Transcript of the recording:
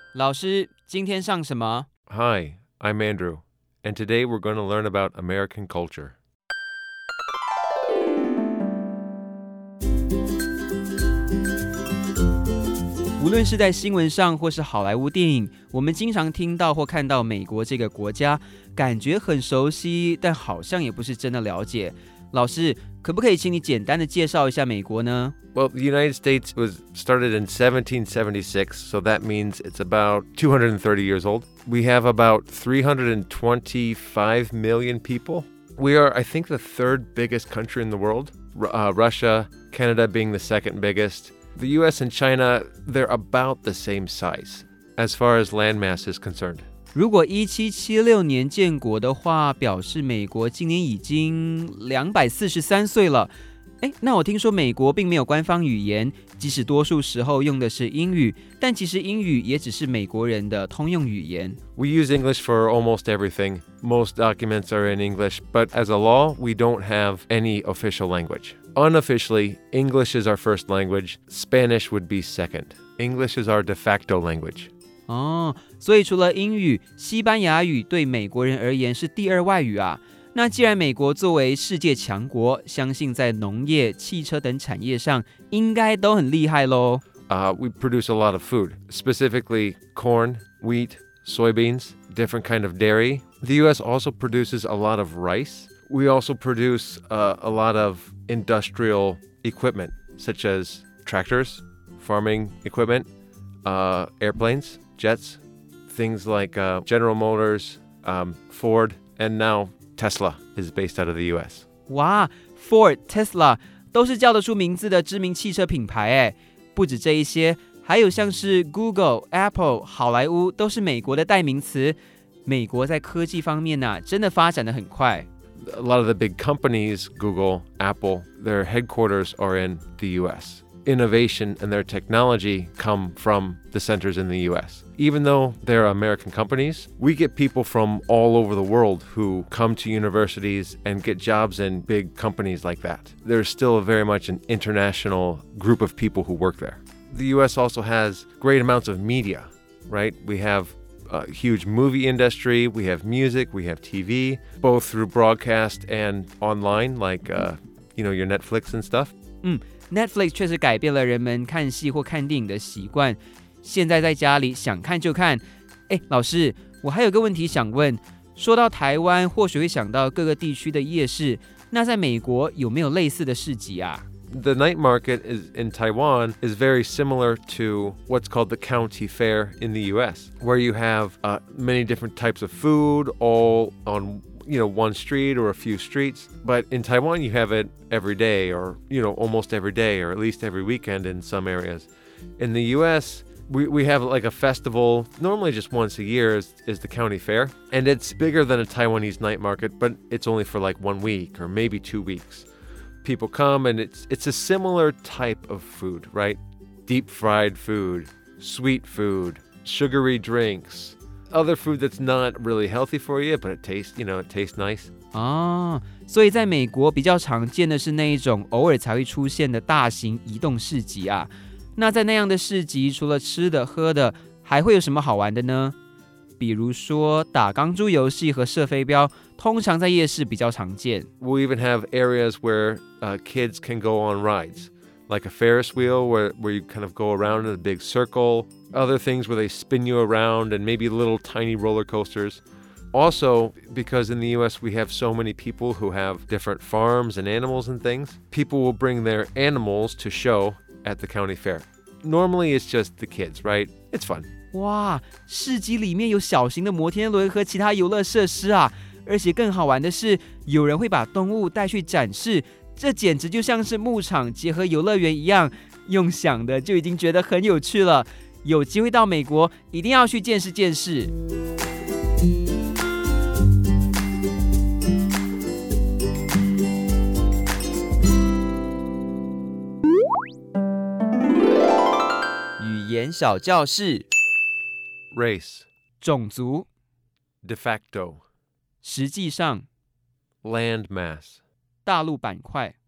老师，今天上什么？ Hi, I'm Andrew, and today we're going to learn about American culture. 无论是在新闻上或是好莱坞电影，我们经常听到或看到美国这个国家，感觉很熟悉，但好像也不是真的了解。老师，可不可以请你简单的介绍一下美国呢？ Well, the United States was started in 1776, so that means it's about 230 years old. We have about 325 million people. We are, I think, the third biggest country in the world. Russia, Canada being the second biggest.The U.S. and China, they're about the same size as far as landmass is concerned. 如果1776年建国的话，表示美国今年已经243岁了。那我听说美国并没有官方语言，即使多数时候用的是英语，但其实英语也只是美国人的通用语言。 We use English for almost everything. Most documents are in English, but as a law, we don't have any official language.Unofficially, English is our first language. Spanish would be second. English is our de facto language. 所以除了英语，西班牙语对美国人而言是第二外语啊。那既然美国作为世界强国，相信在农业、汽车等产业上应该都很厉害咯。 We produce a lot of food, specifically corn, wheat, soybeans, different kind of dairy. The U.S. also produces a lot of rice.We also produce a lot of industrial equipment, such as tractors, farming equipment, airplanes, jets, things like General Motors, Ford, and now Tesla is based out of the U.S. 哇 Ford、Tesla 都是叫得出名字的知名汽车品牌。不止这一些，还有像是 Google、Apple、好莱坞都是美国的代名词。美国在科技方面真的发展得很快。 A lot of the big companies, Google, Apple, their headquarters are in the U.S. Innovation and their technology come from the centers in the U.S. Even though they're American companies, we get people from all over the world who come to universities and get jobs in big companies like that. There's still very much an international group of people who work there. The U.S. also has great amounts of media, right? We have a huge movie industry, we have music, we have TV, both through broadcast and online, like, your Netflix and stuff. Netflix 确实改变了人们看戏或看电影的习惯。现在在家里想看就看。老师，我还有个问题想问。说到台湾，或许会想到各个地区的夜市，那在美国有没有类似的市集啊 ？The night market in Taiwan is very similar to what's called the county fair in the U.S., where you have many different types of food all on one street or a few streets. But in Taiwan, you have it every day or, almost every day or at least every weekend in some areas. In the U.S., we have like a festival, normally just once a year is the county fair. And it's bigger than a Taiwanese night market, but it's only for like 1 week or maybe 2 weeks.People come and it's a similar type of food, right? Deep fried food, sweet food, sugary drinks, other food that's not really healthy for you, but it tastes nice. 所以在美国比较常见的是那一种偶尔才会出现的大型移动市集啊。那在那样的市集，除了吃的喝的，还会有什么好玩的呢？比如说打钢珠游戏和射飞镖，通常在夜市比较常见。 We even have areas where kids can go on rides, like a Ferris wheel where you kind of go around in a big circle. Other things where they spin you around and maybe little tiny roller coasters. Also, because in the U.S. we have so many people who have different farms and animals and things, people will bring their animals to show at the county fair. Normally it's just the kids, right? It's fun. 哇，市集里面有小型的摩天轮和其他游乐设施啊，而且更好玩的是，有人会把动物带去展示，这简直就像是牧场结合游乐园一样，用想的就已经觉得很有趣了。有机会到美国，一定要去见识见识。语言小教室。 Race, 种族 de facto, 实际上 land mass, 大陆板块